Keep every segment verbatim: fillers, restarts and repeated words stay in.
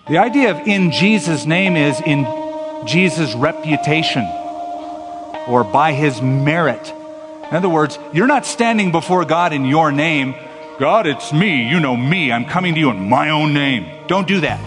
The idea of in Jesus' name is in Jesus' reputation or by his merit. In other words, you're not standing before God in your name. God, it's me. You know me. I'm coming to you in my own name. Don't do that.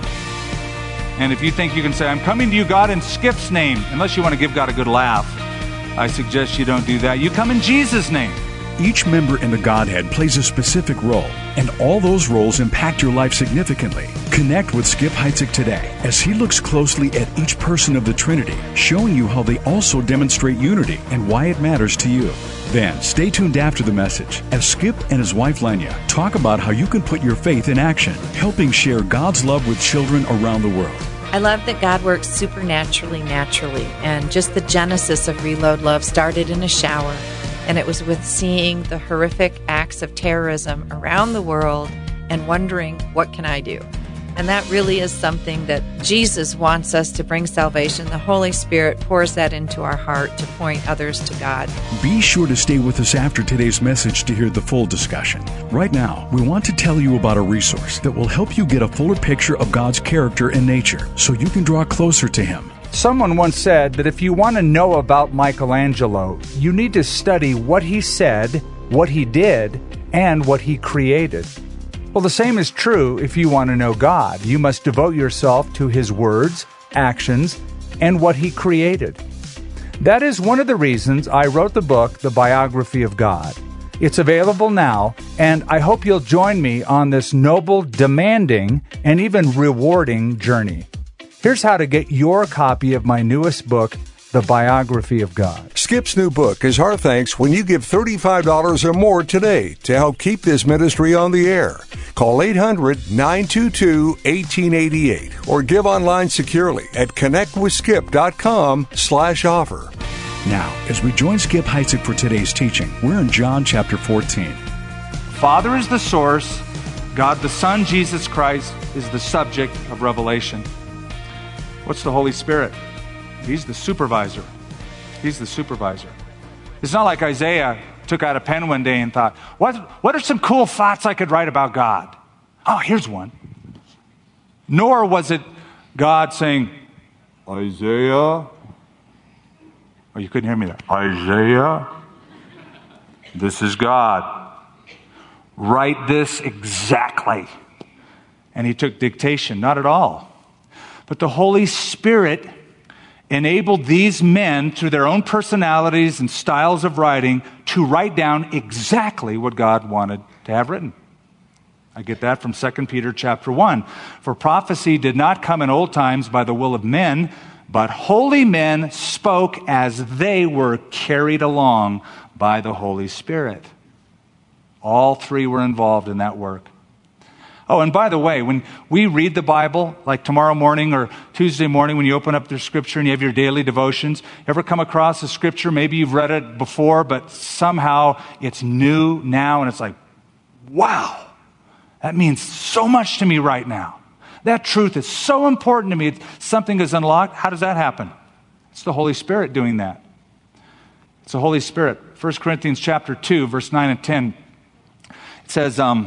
And if you think you can say, I'm coming to you, God, in Skip's name, unless you want to give God a good laugh, I suggest you don't do that. You come in Jesus' name. Each member in the Godhead plays a specific role, and all those roles impact your life significantly. Connect with Skip Heitzig today as he looks closely at each person of the Trinity, showing you how they also demonstrate unity and why it matters to you. Then, stay tuned after the message as Skip and his wife Lenya talk about how you can put your faith in action, helping share God's love with children around the world. I love that God works supernaturally, naturally, and just the genesis of Reload Love started in a shower. And it was with seeing the horrific acts of terrorism around the world and wondering, what can I do? And that really is something that Jesus wants us to bring salvation. The Holy Spirit pours that into our heart to point others to God. Be sure to stay with us after today's message to hear the full discussion. Right now, we want to tell you about a resource that will help you get a fuller picture of God's character and nature so you can draw closer to Him. Someone once said that if you want to know about Michelangelo, you need to study what he said, what he did, and what he created. Well, the same is true if you want to know God. You must devote yourself to his words, actions, and what he created. That is one of the reasons I wrote the book, The Biography of God. It's available now, and I hope you'll join me on this noble, demanding, and even rewarding journey. Here's how to get your copy of my newest book, The Biography of God. Skip's new book is our thanks when you give thirty-five dollars or more today to help keep this ministry on the air. Call eight hundred, nine two two, one eight eight eight or give online securely at connect with skip dot com slash offer. Now, as we join Skip Heitzig for today's teaching, we're in John chapter fourteen. Father is the source. God the Son, Jesus Christ, is the subject of revelation. What's the Holy Spirit? He's the supervisor. He's the supervisor. It's not like Isaiah took out a pen one day and thought, what, what are some cool thoughts I could write about God? Oh, here's one. Nor was it God saying, Isaiah. Oh, you couldn't hear me there. Isaiah, this is God. Write this exactly. And he took dictation. Not at all. But the Holy Spirit enabled these men, through their own personalities and styles of writing, to write down exactly what God wanted to have written. I get that from Second Peter chapter one. For prophecy did not come in old times by the will of men, but holy men spoke as they were carried along by the Holy Spirit. All three were involved in that work. Oh, and by the way, when we read the Bible, like tomorrow morning or Tuesday morning, when you open up the scripture and you have your daily devotions, ever come across a scripture, maybe you've read it before, but somehow it's new now, and it's like, wow, that means so much to me right now. That truth is so important to me. It's something is unlocked. How does that happen? It's the Holy Spirit doing that. It's the Holy Spirit. First Corinthians chapter two, verse nine and ten. It says, um,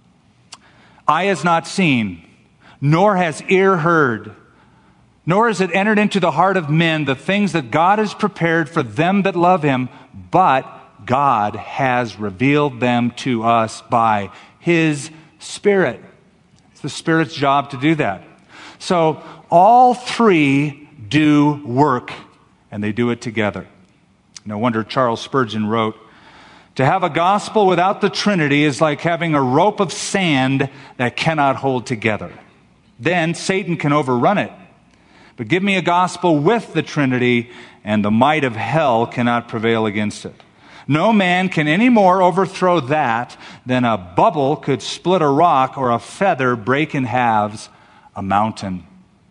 eye has not seen, nor has ear heard, nor has it entered into the heart of men the things that God has prepared for them that love him, but God has revealed them to us by his Spirit. It's the Spirit's job to do that. So all three do work, and they do it together. No wonder Charles Spurgeon wrote, to have a gospel without the Trinity is like having a rope of sand that cannot hold together. Then Satan can overrun it. But give me a gospel with the Trinity, and the might of hell cannot prevail against it. No man can any more overthrow that than a bubble could split a rock or a feather break in halves a mountain.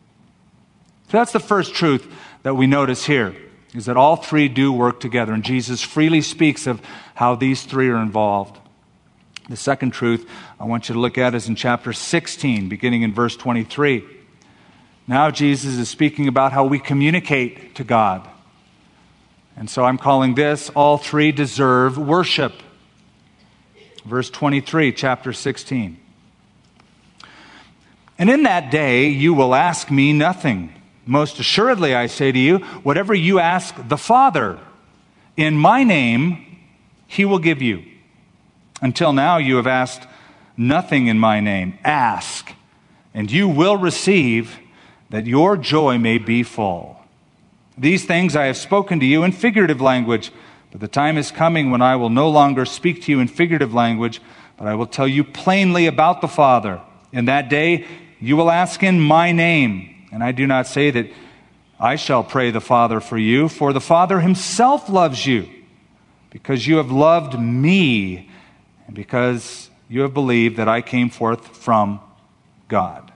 So that's the first truth that we notice here, is that all three do work together, and Jesus freely speaks of how these three are involved. The second truth I want you to look at is in chapter sixteen, beginning in verse twenty-three. Now Jesus is speaking about how we communicate to God. And so I'm calling this, all three deserve worship. Verse twenty-three, chapter sixteen. And in that day you will ask me nothing. Most assuredly, I say to you, whatever you ask the Father in my name, he will give you. Until now you have asked nothing in my name. Ask, and you will receive, that your joy may be full. These things I have spoken to you in figurative language, but the time is coming when I will no longer speak to you in figurative language, but I will tell you plainly about the Father. In that day you will ask in my name, and I do not say that I shall pray the Father for you, for the Father himself loves you, because you have loved me, and because you have believed that I came forth from God.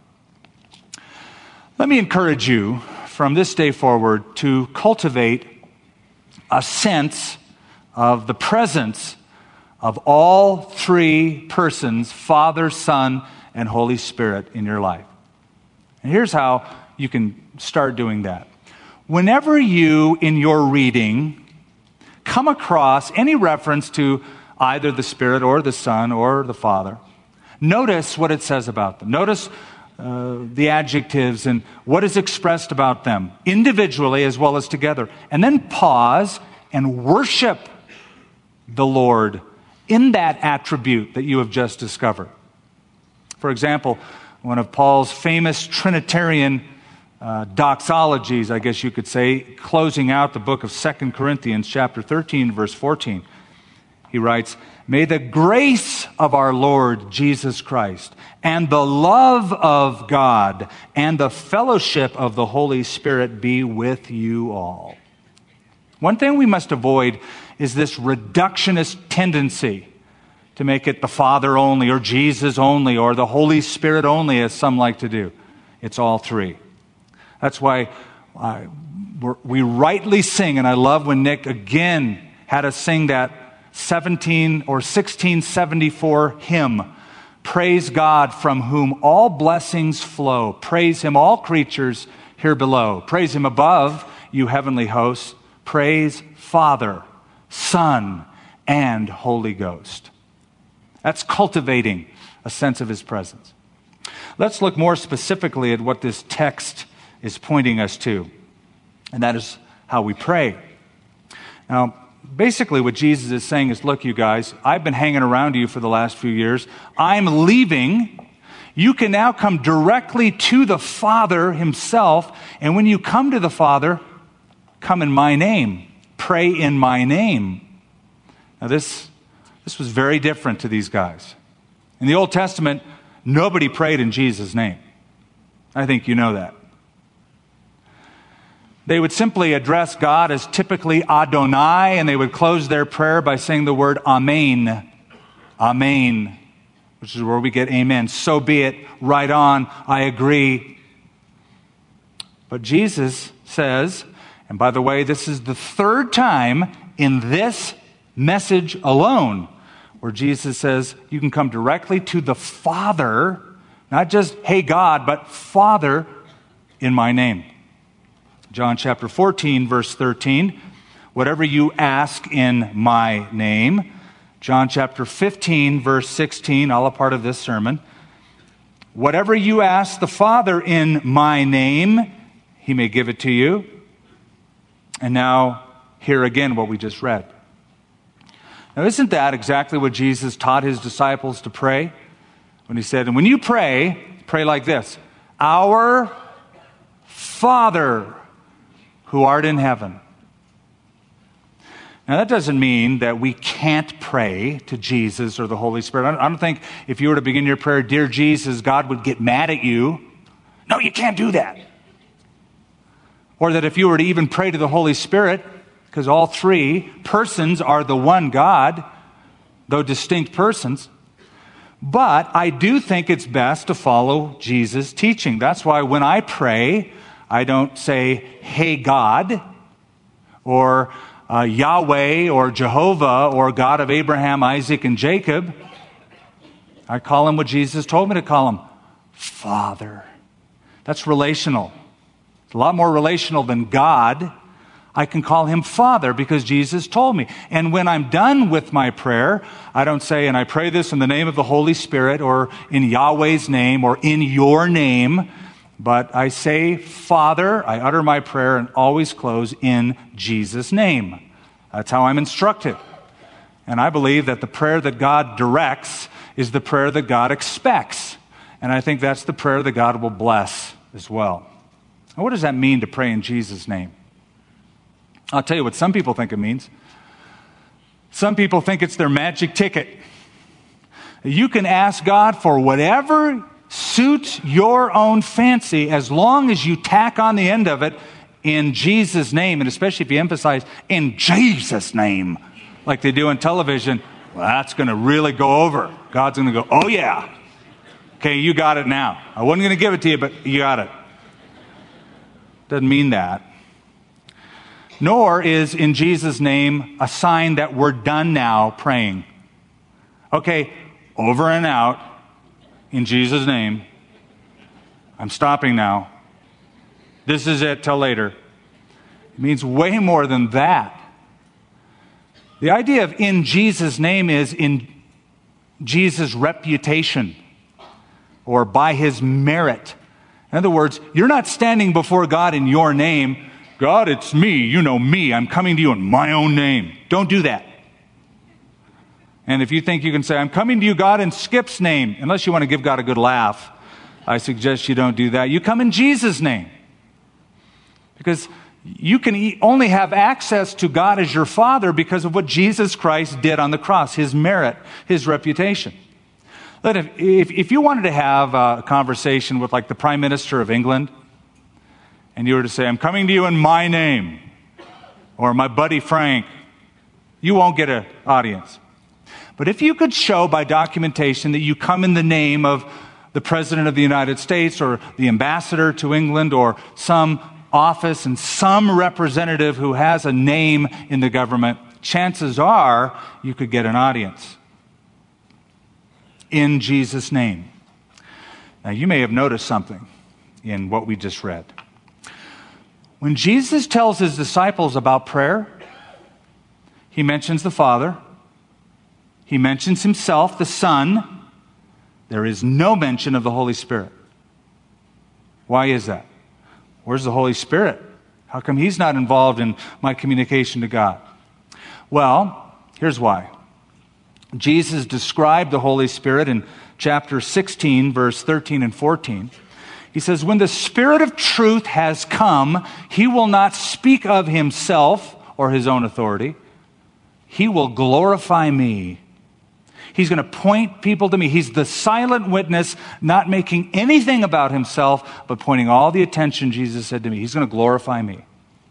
Let me encourage you from this day forward to cultivate a sense of the presence of all three persons, Father, Son, and Holy Spirit in your life. And here's how you can start doing that. Whenever you, in your reading, come across any reference to either the Spirit or the Son or the Father, notice what it says about them. Notice uh, the adjectives and what is expressed about them, individually as well as together. And then pause and worship the Lord in that attribute that you have just discovered. For example, one of Paul's famous Trinitarian uh, doxologies, I guess you could say, closing out the book of Second Corinthians chapter thirteen, verse fourteen. He writes, "May the grace of our Lord Jesus Christ and the love of God and the fellowship of the Holy Spirit be with you all." One thing we must avoid is this reductionist tendency to make it the Father only or Jesus only or the Holy Spirit only, as some like to do. It's all three. That's why uh, we're, we rightly sing, and I love when Nick again had us sing that seventeen or sixteen seventy-four hymn, "Praise God from whom all blessings flow. Praise him, all creatures here below. Praise him above, you heavenly hosts. Praise Father, Son, and Holy Ghost." That's cultivating a sense of his presence. Let's look more specifically at what this text is pointing us to, and that is how we pray. Now, basically what Jesus is saying is, look, you guys, I've been hanging around you for the last few years. I'm leaving. You can now come directly to the Father himself, and when you come to the Father, come in my name. Pray in my name. Now this, this was very different to these guys. In the Old Testament, nobody prayed in Jesus' name. I think you know that. They would simply address God as typically Adonai, and they would close their prayer by saying the word Amen. Amen, which is where we get amen. So be it. Right on. I agree. But Jesus says, and by the way, this is the third time in this message alone where Jesus says you can come directly to the Father, not just, hey God, but Father in my name. John chapter fourteen, verse thirteen, whatever you ask in my name. John chapter fifteen, verse sixteen, all a part of this sermon. Whatever you ask the Father in my name, he may give it to you. And now, hear again what we just read. Now, isn't that exactly what Jesus taught his disciples to pray? When he said, and when you pray, pray like this: Our Father who art in heaven. Now, that doesn't mean that we can't pray to Jesus or the Holy Spirit. I don't think if you were to begin your prayer, "Dear Jesus," God would get mad at you. No, you can't do that. Or that if you were to even pray to the Holy Spirit, because all three persons are the one God, though distinct persons. But I do think it's best to follow Jesus' teaching. That's why when I pray, I don't say, "Hey God," or uh, Yahweh, or Jehovah, or God of Abraham, Isaac, and Jacob. I call him what Jesus told me to call him: Father. That's relational. It's a lot more relational than God. I can call him Father because Jesus told me. And when I'm done with my prayer, I don't say, and I pray this in the name of the Holy Spirit or in Yahweh's name or in your name, but I say, Father, I utter my prayer and always close in Jesus' name. That's how I'm instructed. And I believe that the prayer that God directs is the prayer that God expects. And I think that's the prayer that God will bless as well. Now, what does that mean to pray in Jesus' name? I'll tell you what some people think it means. Some people think it's their magic ticket. You can ask God for whatever suits your own fancy as long as you tack on the end of it in Jesus' name, and especially if you emphasize in Jesus' name, like they do on television. Well, that's going to really go over. God's going to go, oh yeah. Okay, you got it now. I wasn't going to give it to you, but you got it. Doesn't mean that. Nor is in Jesus' name a sign that we're done now praying. Okay, over and out in Jesus' name. I'm stopping now. This is it till later. It means way more than that. The idea of in Jesus' name is in Jesus' reputation or by his merit. In other words, you're not standing before God in your name. God, it's me. You know me. I'm coming to you in my own name. Don't do that. And if you think you can say, I'm coming to you, God, in Skip's name, unless you want to give God a good laugh, I suggest you don't do that. You come in Jesus' name. Because you can only have access to God as your Father because of what Jesus Christ did on the cross, his merit, his reputation. Let if, if, if you wanted to have a conversation with like the Prime Minister of England, and you were to say, I'm coming to you in my name, or my buddy Frank, you won't get an audience. But if you could show by documentation that you come in the name of the President of the United States, or the ambassador to England, or some office and some representative who has a name in the government, chances are you could get an audience. In Jesus' name. Now, you may have noticed something in what we just read. When Jesus tells his disciples about prayer, he mentions the Father. He mentions himself, the Son. There is no mention of the Holy Spirit. Why is that? Where's the Holy Spirit? How come he's not involved in my communication to God? Well, here's why. Jesus described the Holy Spirit in chapter sixteen, verse thirteen and fourteen. He says, when the Spirit of truth has come, he will not speak of himself or his own authority. He will glorify me. He's going to point people to me. He's the silent witness, not making anything about himself, but pointing all the attention, Jesus said to me. He's going to glorify me.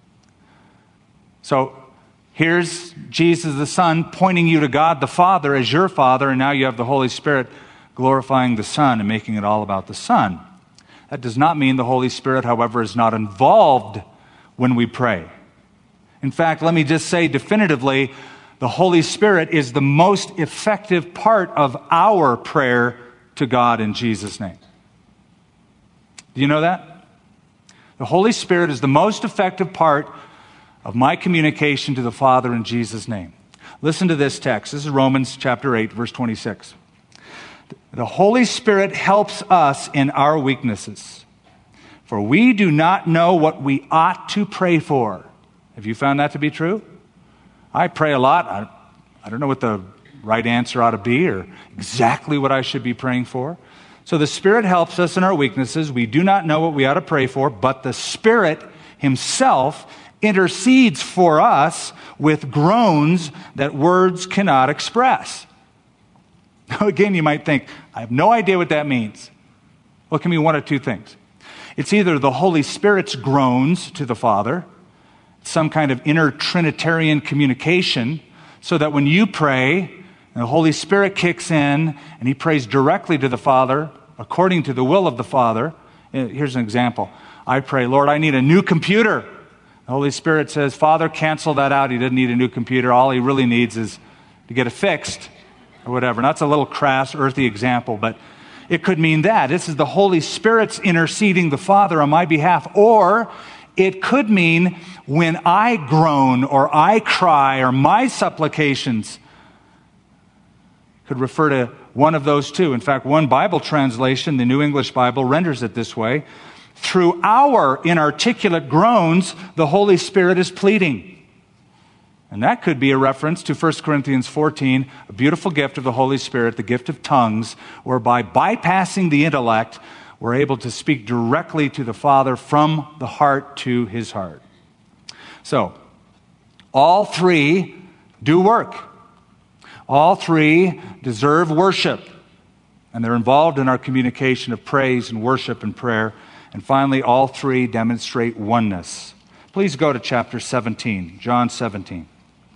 So here's Jesus the Son pointing you to God the Father as your Father, and now you have the Holy Spirit glorifying the Son and making it all about the Son. That does not mean the Holy Spirit, however, is not involved when we pray. In fact, let me just say definitively, the Holy Spirit is the most effective part of our prayer to God in Jesus' name. Do you know that? The Holy Spirit is the most effective part of my communication to the Father in Jesus' name. Listen to this text. This is Romans chapter eight, verse twenty-six. The Holy Spirit helps us in our weaknesses, for we do not know what we ought to pray for. Have you found that to be true? I pray a lot. I, I don't know what the right answer ought to be or exactly what I should be praying for. So the Spirit helps us in our weaknesses. We do not know what we ought to pray for, but the Spirit himself intercedes for us with groans that words cannot express. Now, again, you might think, I have no idea what that means. Well, it can mean one of two things. It's either the Holy Spirit's groans to the Father, some kind of inner Trinitarian communication, so that when you pray, the Holy Spirit kicks in and he prays directly to the Father, according to the will of the Father. Here's an example. I pray, Lord, I need a new computer. The Holy Spirit says, Father, cancel that out. He doesn't need a new computer. All he really needs is to get it fixed or whatever. And that's a little crass, earthy example, but it could mean that. This is the Holy Spirit's interceding the Father on my behalf. Or It could mean when I groan or I cry or my supplications. Could refer to one of those two. In fact, one Bible translation, the New English Bible, renders it this way. Through our inarticulate groans, the Holy Spirit is pleading. And that could be a reference to First Corinthians fourteen, a beautiful gift of the Holy Spirit, the gift of tongues, whereby bypassing the intellect, we're able to speak directly to the Father from the heart to his heart. So, all three do work. All three deserve worship. And they're involved in our communication of praise and worship and prayer. And finally, all three demonstrate oneness. Please go to chapter seventeen, John seventeen.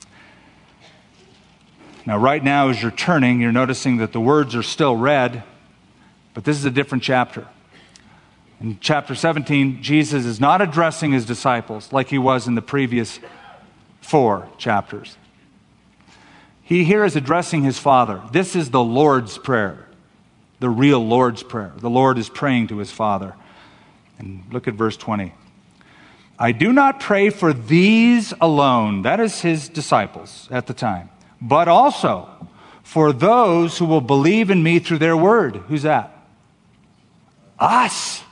Now, right now, as you're turning, you're noticing that the words are still red, but this is a different chapter. In chapter seventeen, Jesus is not addressing his disciples like he was in the previous four chapters. He here is addressing his Father. This is the Lord's Prayer, the real Lord's Prayer. The Lord is praying to his Father. And look at verse twenty. I do not pray for these alone, that is his disciples at the time, but also for those who will believe in me through their word. Who's that? Us.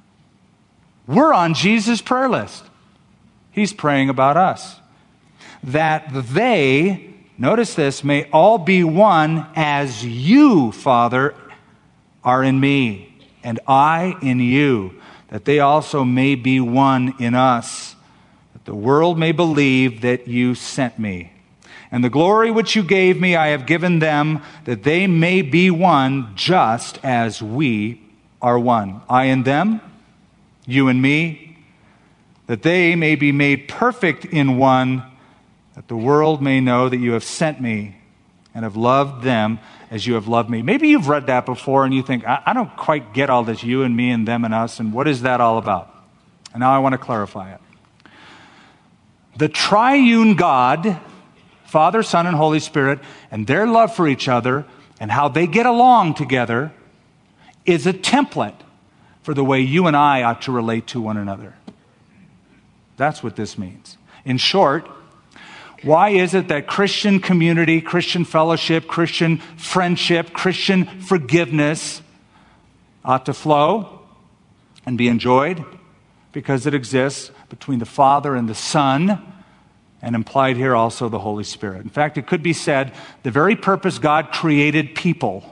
We're on Jesus' prayer list. He's praying about us. That they, notice this, may all be one as you, Father, are in me, and I in you, that they also may be one in us, that the world may believe that you sent me. And the glory which you gave me I have given them, that they may be one just as we are one. I and them, you and me, that they may be made perfect in one, that the world may know that you have sent me and have loved them as you have loved me. Maybe you've read that before and you think, I, I don't quite get all this you and me and them and us, and what is that all about? And now I want to clarify it. The triune God, Father, Son, and Holy Spirit, and their love for each other and how they get along together is a template for the way you and I ought to relate to one another. That's what this means. In short, why is it that Christian community, Christian fellowship, Christian friendship, Christian forgiveness ought to flow and be enjoyed? Because it exists between the Father and the Son, and implied here also the Holy Spirit. In fact, it could be said the very purpose God created people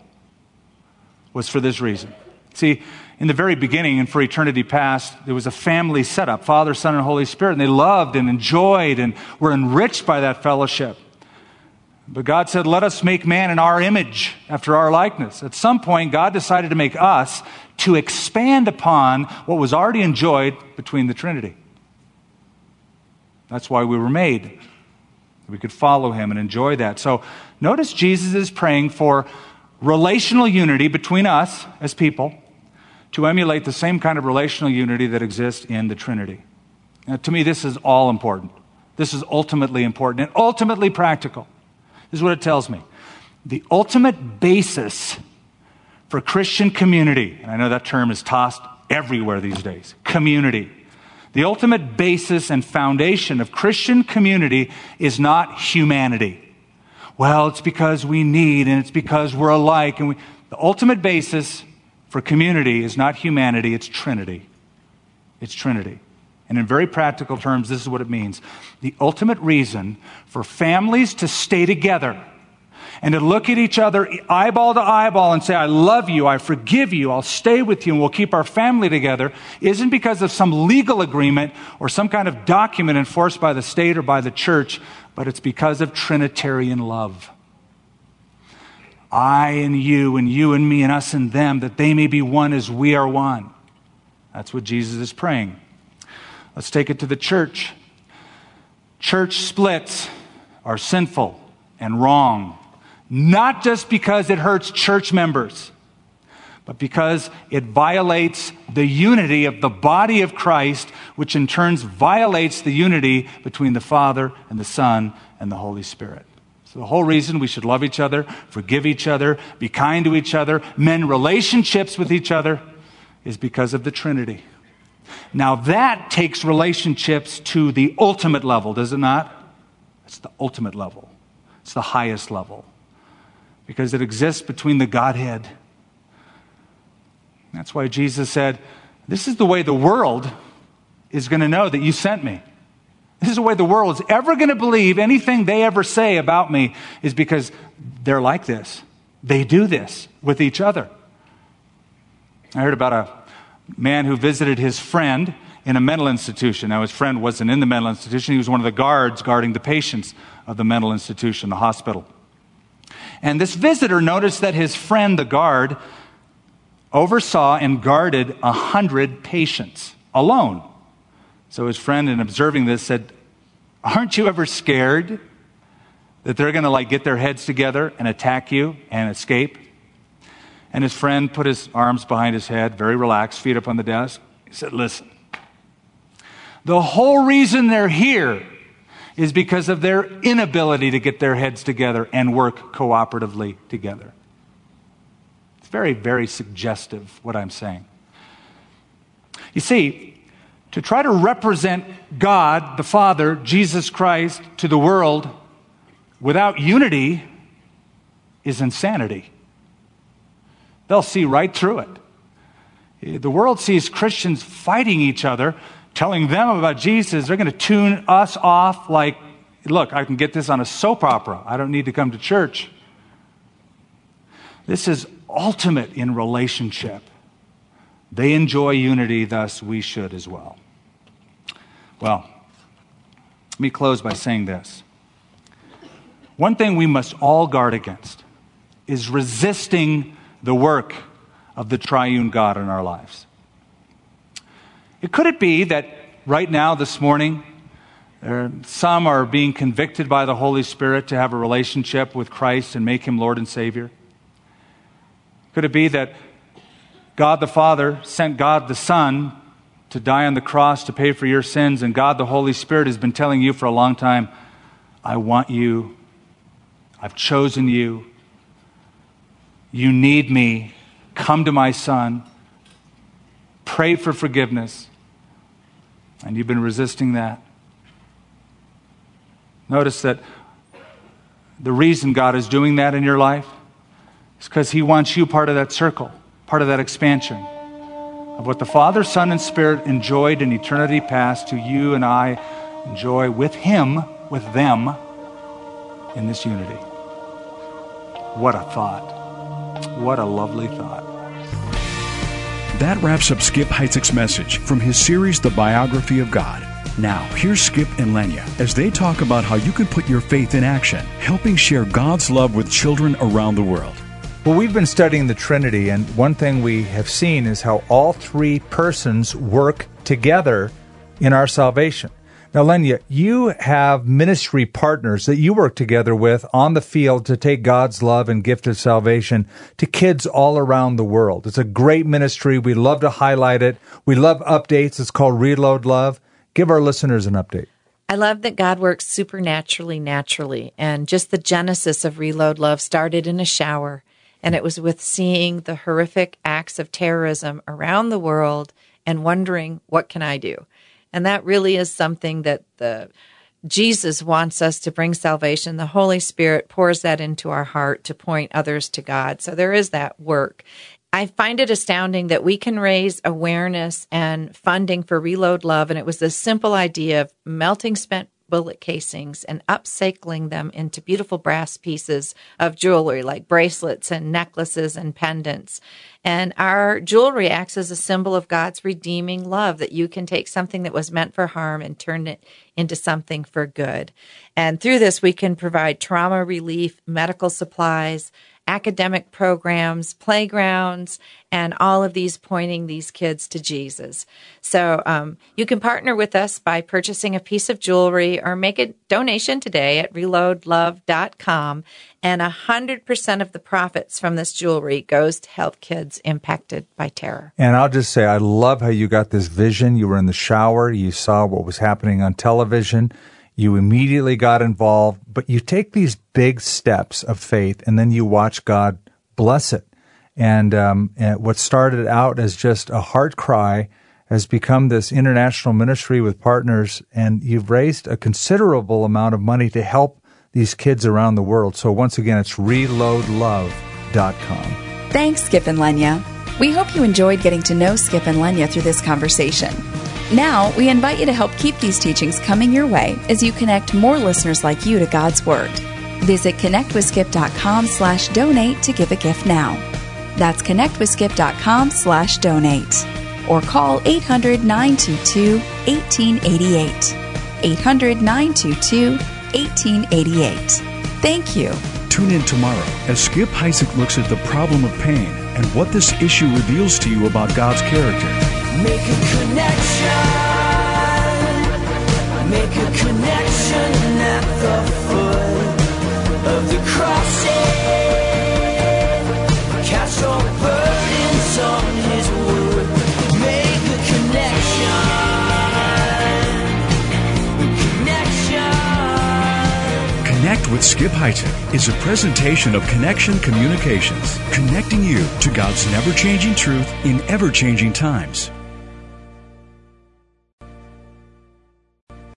was for this reason. See, in the very beginning and for eternity past, there was a family setup, Father, Son, and Holy Spirit, and they loved and enjoyed and were enriched by that fellowship. But God said, let us make man in our image, after our likeness. At some point, God decided to make us to expand upon what was already enjoyed between the Trinity. That's why we were made. We could follow him and enjoy that. So notice Jesus is praying for relational unity between us as people, to emulate the same kind of relational unity that exists in the Trinity. Now, to me, this is all important. This is ultimately important and ultimately practical. This is what it tells me. The ultimate basis for Christian community, and I know that term is tossed everywhere these days, community. The ultimate basis and foundation of Christian community is not humanity. Well, it's because we need and it's because we're alike. And we, the ultimate basis for community is not humanity, it's Trinity. It's Trinity. And in very practical terms, this is what it means. The ultimate reason for families to stay together and to look at each other eyeball to eyeball and say, I love you, I forgive you, I'll stay with you, and we'll keep our family together, isn't because of some legal agreement or some kind of document enforced by the state or by the church, but it's because of Trinitarian love. I and you and you and me and us and them, that they may be one as we are one. That's what Jesus is praying. Let's take it to the church. Church splits are sinful and wrong, not just because it hurts church members, but because it violates the unity of the body of Christ, which in turn violates the unity between the Father and the Son and the Holy Spirit. So the whole reason we should love each other, forgive each other, be kind to each other, mend relationships with each other, is because of the Trinity. Now that takes relationships to the ultimate level, does it not? It's the ultimate level. It's the highest level. Because it exists between the Godhead. That's why Jesus said, this is the way the world is going to know that you sent me. This is the way the world is ever going to believe anything they ever say about me, is because they're like this. They do this with each other. I heard about a man who visited his friend in a mental institution. Now, his friend wasn't in the mental institution. He was one of the guards guarding the patients of the mental institution, the hospital. And this visitor noticed that his friend, the guard, oversaw and guarded a hundred patients alone. So his friend, in observing this, said, aren't you ever scared that they're going to like get their heads together and attack you and escape? And his friend put his arms behind his head, very relaxed, feet up on the desk. He said, listen, the whole reason they're here is because of their inability to get their heads together and work cooperatively together. It's very, very suggestive, what I'm saying. You see, to try to represent God, the Father, Jesus Christ, to the world without unity is insanity. They'll see right through it. The world sees Christians fighting each other, telling them about Jesus. They're going to tune us off like, look, I can get this on a soap opera. I don't need to come to church. This is ultimate in relationship. They enjoy unity, thus we should as well. Well, let me close by saying this. One thing we must all guard against is resisting the work of the triune God in our lives. It could it be that right now, this morning, there, some are being convicted by the Holy Spirit to have a relationship with Christ and make Him Lord and Savior? Could it be that God the Father sent God the Son to die on the cross to pay for your sins, and God the Holy Spirit has been telling you for a long time, I want you, I've chosen you, you need me, come to my Son, pray for forgiveness, and you've been resisting that? Notice that the reason God is doing that in your life is because He wants you part of that circle, part of that expansion of what the Father, Son, and Spirit enjoyed in eternity past to you and I enjoy with Him, with them, in this unity. What a thought. What a lovely thought. That wraps up Skip Heitzig's message from his series, The Biography of God. Now, here's Skip and Lenya as they talk about how you can put your faith in action, helping share God's love with children around the world. Well, we've been studying the Trinity, and one thing we have seen is how all three persons work together in our salvation. Now, Lenya, you have ministry partners that you work together with on the field to take God's love and gift of salvation to kids all around the world. It's a great ministry. We love to highlight it. We love updates. It's called Reload Love. Give our listeners an update. I love that God works supernaturally, naturally. And just the genesis of Reload Love started in a shower. And it was with seeing the horrific acts of terrorism around the world and wondering, what can I do? And that really is something that the Jesus wants us to bring salvation. The Holy Spirit pours that into our heart to point others to God. So there is that work. I find it astounding that we can raise awareness and funding for Reload Love. And it was this simple idea of melting spent bullet casings and upcycling them into beautiful brass pieces of jewelry like bracelets and necklaces and pendants. And our jewelry acts as a symbol of God's redeeming love, that you can take something that was meant for harm and turn it into something for good. And through this, we can provide trauma relief, medical supplies, academic programs, playgrounds, and all of these pointing these kids to Jesus. So um, you can partner with us by purchasing a piece of jewelry or make a donation today at reload love dot com. And one hundred percent of the profits from this jewelry goes to help kids impacted by terror. And I'll just say, I love how you got this vision. You were in the shower. You saw what was happening on television. You immediately got involved, but you take these big steps of faith, and then you watch God bless it. And, um, and what started out as just a heart cry has become this international ministry with partners, and you've raised a considerable amount of money to help these kids around the world. So once again, it's reload love dot com. Thanks, Skip and Lenya. We hope you enjoyed getting to know Skip and Lenya through this conversation. Now, we invite you to help keep these teachings coming your way as you connect more listeners like you to God's Word. Visit connect with skip dot com slash donate to give a gift now. That's connect with skip dot com slash donate. Or call eight hundred, nine two two, one eight eight eight. eight hundred, nine two two, one eight eight eight. Thank you. Tune in tomorrow as Skip Heitzig looks at the problem of pain and what this issue reveals to you about God's character. Make a connection. Make a connection at the foot of the cross. Cast all burdens on His word. Make a connection. Connection. Connect with Skip Heitzig is a presentation of Connection Communications, connecting you to God's never-changing truth in ever-changing times.